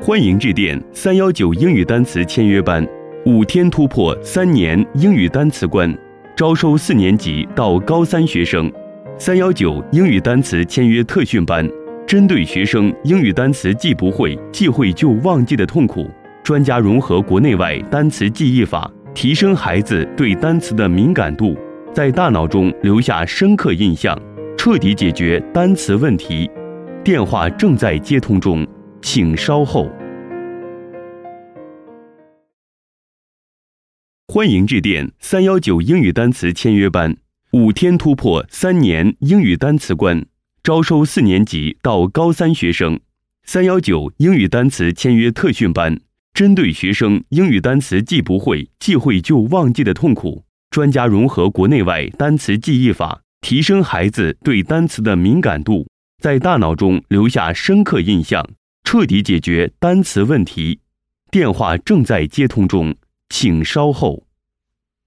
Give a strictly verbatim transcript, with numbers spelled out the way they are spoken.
欢迎致电三一九英语单词签约班，五天突破三年英语单词关，招收四年级到高三学生。三一九英语单词签约特训班，针对学生英语单词既不会既会就忘记的痛苦，专家融合国内外单词记忆法，提升孩子对单词的敏感度，在大脑中留下深刻印象，彻底解决单词问题。电话正在接通中，请稍后。欢迎致电三一九英语单词签约班，五天突破三年英语单词关，招收四年级到高三学生。三一九英语单词签约特训班，针对学生英语单词既不会既会就忘记的痛苦，专家融合国内外单词记忆法，提升孩子对单词的敏感度，在大脑中留下深刻印象，彻底解决单词问题。电话正在接通中，请稍后。